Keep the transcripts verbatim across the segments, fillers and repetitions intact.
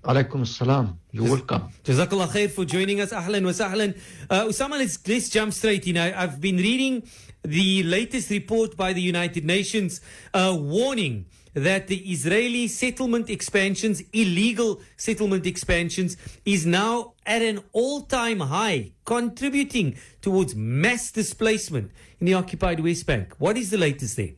Alaikum assalam. You're welcome. Jazakallah khair for joining us. Ahlan wa sahlan. Uh, Usama, let's, let's jump straight in. I, I've been reading the latest report by the United Nations uh, warning that the Israeli settlement expansions, illegal settlement expansions, is now at an all-time high, contributing towards mass displacement in the occupied West Bank. What is the latest there?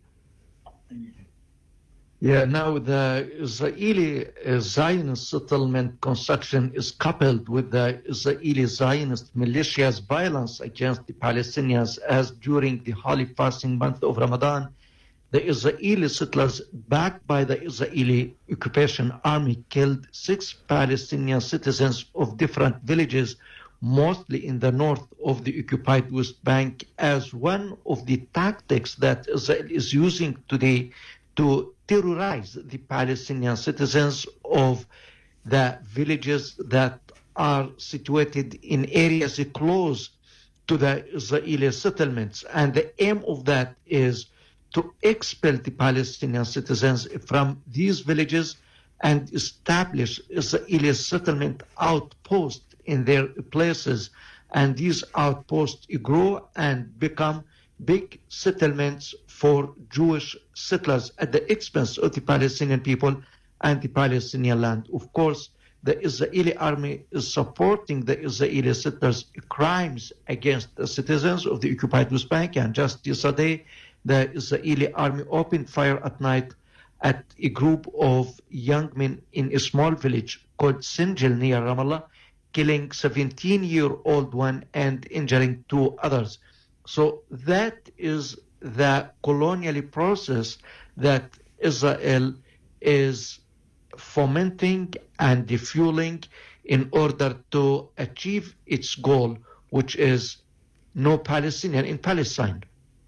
Yeah, now the Israeli uh, Zionist settlement construction is coupled with the Israeli Zionist militias' violence against the Palestinians, as during the holy fasting month of Ramadan, the Israeli settlers, backed by the Israeli occupation army, killed six Palestinian citizens of different villages, mostly in the north of the occupied West Bank, as one of the tactics that Israel is using today to terrorize the Palestinian citizens of the villages that are situated in areas close to the Israeli settlements. And the aim of that is to expel the Palestinian citizens from these villages and establish Israeli settlement outposts in their places. And these outposts grow and become big settlements for Jewish settlers at the expense of the Palestinian people and the Palestinian land. Of course, the Israeli army is supporting the Israeli settlers' crimes against the citizens of the occupied West Bank. And just yesterday, the Israeli army opened fire at night at a group of young men in a small village called Sinjil near Ramallah, killing seventeen-year-old one and injuring two others. So that is the colonial process that Israel is fomenting and fueling in order to achieve its goal, which is no Palestinian in Palestine.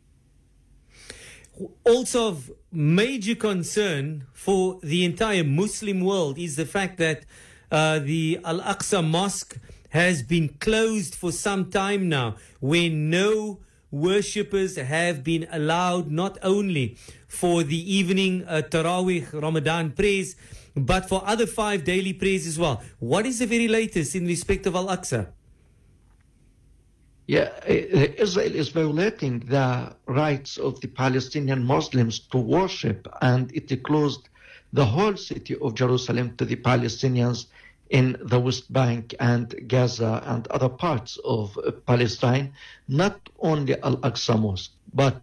Also of major concern for the entire Muslim world is the fact that uh, the Al-Aqsa Mosque has been closed for some time now, where no worshippers have been allowed, not only for the evening uh, Taraweeh Ramadan prayers, but for other five daily prayers as well. What is the very latest in respect of Al-Aqsa? Yeah, Israel is violating the rights of the Palestinian Muslims to worship, and it closed the whole city of Jerusalem to the Palestinians in the West Bank and Gaza and other parts of Palestine. Not only Al-Aqsa Mosque, but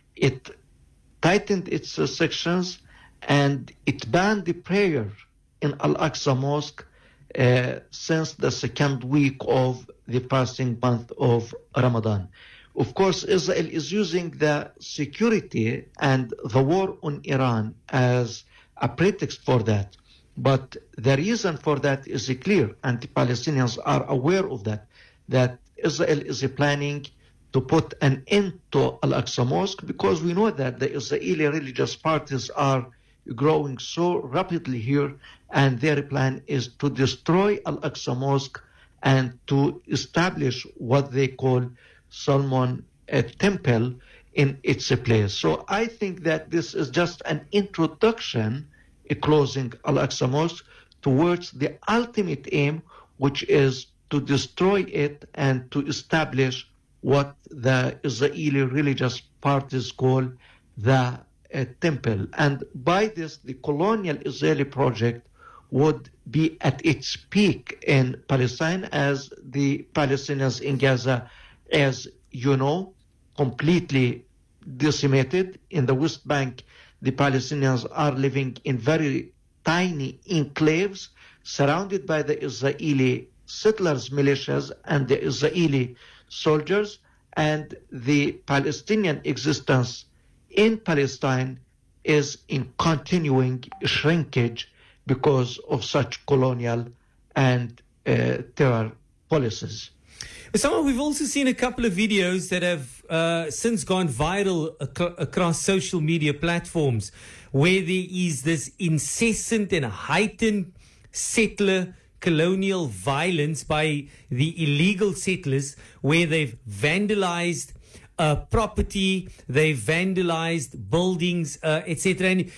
it tightened its restrictions and it banned the prayer in Al-Aqsa Mosque uh, since the second week of the fasting month of Ramadan. Of course, Israel is using the security and the war on Iran as a pretext for that. But the reason for that is clear, and the Palestinians are aware of that, that Israel is planning to put an end to Al-Aqsa Mosque, because we know that the Israeli religious parties are growing so rapidly here, and their plan is to destroy Al-Aqsa Mosque and to establish what they call Solomon uh, Temple in its place. So I think that this is just an introduction, a closing Al-Aqsa Mosque, towards the ultimate aim, which is to destroy it and to establish what the Israeli religious parties call the uh, temple. And by this, the colonial Israeli project would be at its peak in Palestine, as the Palestinians in Gaza, as you know, completely decimated. In the West Bank, the Palestinians are living in very tiny enclaves surrounded by the Israeli settlers, militias, and the Israeli soldiers, and the Palestinian existence in Palestine is in continuing shrinkage because of such colonial and uh, terror policies. Osama, we've also seen a couple of videos that have uh, since gone viral ac- across social media platforms, where there is this incessant and heightened settler colonial violence by the illegal settlers, where they've vandalized uh, property, they've vandalized buildings, uh, et cetera. And it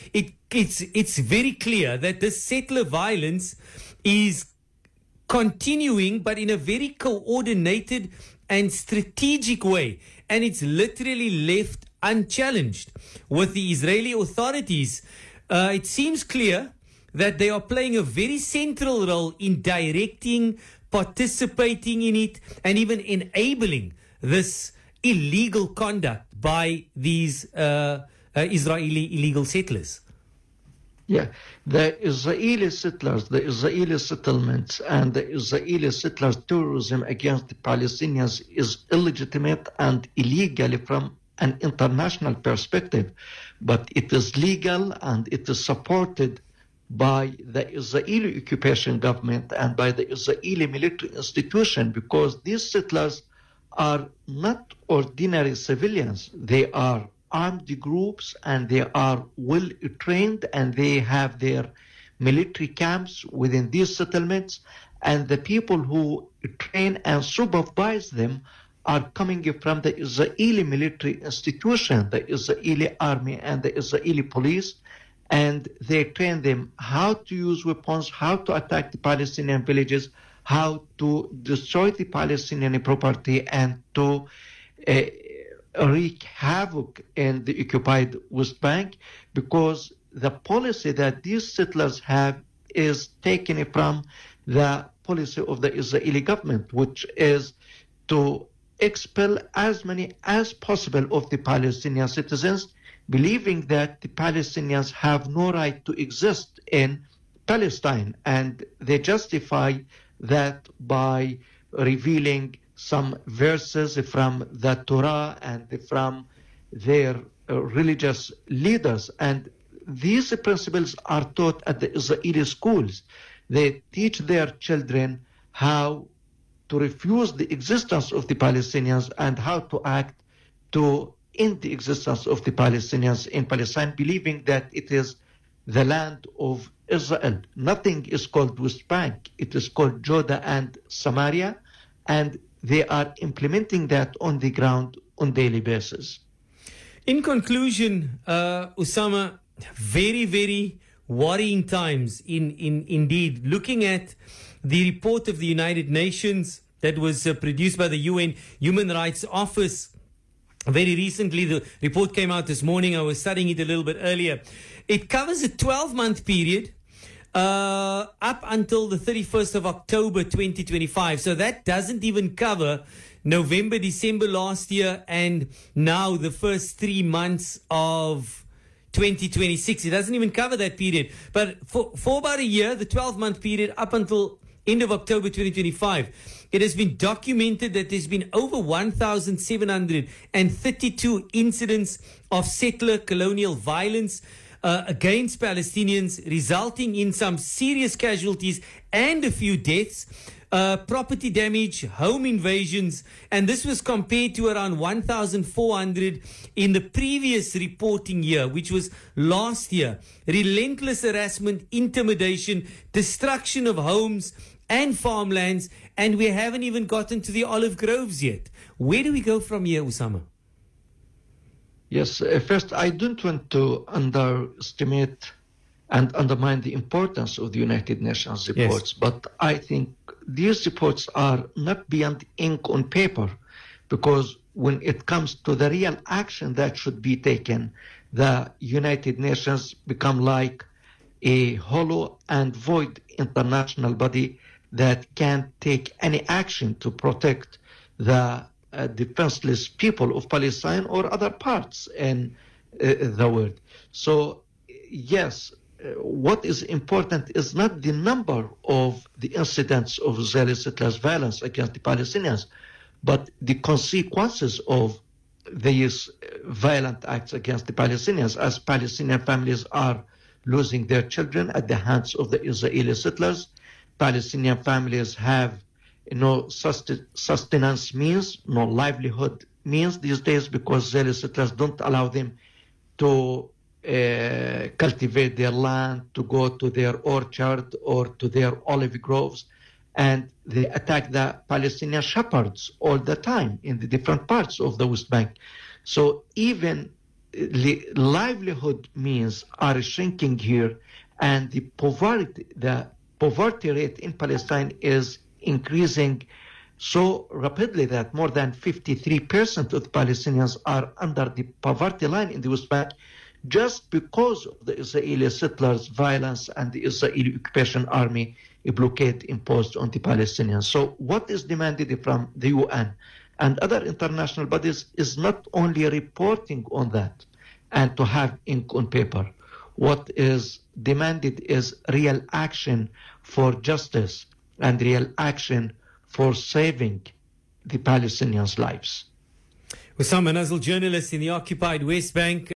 it's it's very clear that this settler violence is continuing, but in a very coordinated and strategic way, and it's literally left unchallenged. With the Israeli authorities, uh, it seems clear that they are playing a very central role in directing, participating in it, and even enabling this illegal conduct by these uh, uh, Israeli illegal settlers. Yeah, the Israeli settlers, the Israeli settlements, and the Israeli settlers' terrorism against the Palestinians is illegitimate and illegal from an international perspective, but it is legal and it is supported by the Israeli occupation government and by the Israeli military institution, because these settlers are not ordinary civilians. They are armed groups, and they are well trained, and they have their military camps within these settlements, and the people who train and supervise them are coming from the Israeli military institution, the Israeli army and the Israeli police, and they train them how to use weapons, how to attack the Palestinian villages, how to destroy the Palestinian property, and to uh, wreak havoc in the occupied West Bank, because the policy that these settlers have is taken from the policy of the Israeli government, which is to expel as many as possible of the Palestinian citizens, believing that the Palestinians have no right to exist in Palestine. And they justify that by revealing some verses from the Torah and from their uh, religious leaders. And these principles are taught at the Israeli schools. They teach their children how to refuse the existence of the Palestinians and how to act to end the existence of the Palestinians in Palestine, believing that it is the land of Israel. Nothing is called West Bank. It is called Judah and Samaria, and they are implementing that on the ground on daily basis. In conclusion, uh, Usama, very, very worrying times in, in indeed. Looking at the report of the United Nations that was uh, produced by the U N Human Rights Office very recently, the report came out this morning. I was studying it a little bit earlier. It covers a twelve-month period uh, up until the thirty-first of October twenty twenty-five. So that doesn't even cover November, December last year, and now the first three months of twenty twenty-six. It doesn't even cover that period. But for, for about a year, the twelve-month period up until end of October twenty twenty-five, it has been documented that there's been over one thousand seven hundred thirty-two incidents of settler colonial violence uh, against Palestinians, resulting in some serious casualties and a few deaths. Uh, property damage, home invasions, and this was compared to around one thousand four hundred in the previous reporting year, which was last year. Relentless harassment, intimidation, destruction of homes and farmlands, and we haven't even gotten to the olive groves yet. Where do we go from here, Usama? Yes, uh, first, I don't want to underestimate and undermine the importance of the United Nations reports, yes. But I think these reports are not beyond ink on paper, because when it comes to the real action that should be taken, the United Nations become like a hollow and void international body that can't take any action to protect the uh, defenseless people of Palestine or other parts in uh, the world. So, yes, what is important is not the number of the incidents of Israeli settlers' violence against the Palestinians, but the consequences of these violent acts against the Palestinians, as Palestinian families are losing their children at the hands of the Israeli settlers. Palestinian families have no sustenance means, no livelihood means these days, because Israeli settlers don't allow them to Uh, cultivate their land, to go to their orchard or to their olive groves, and they attack the Palestinian shepherds all the time in the different parts of the West Bank. So even the livelihood means are shrinking here, and the poverty, the poverty rate in Palestine is increasing so rapidly that more than fifty-three percent of the Palestinians are under the poverty line in the West Bank, just because of the Israeli settlers' violence and the Israeli occupation army blockade imposed on the Palestinians. So what is demanded from the U N and other international bodies is not only reporting on that and to have ink on paper. What is demanded is real action for justice and real action for saving the Palestinians' lives. Osama Nazl, journalist in the occupied West Bank.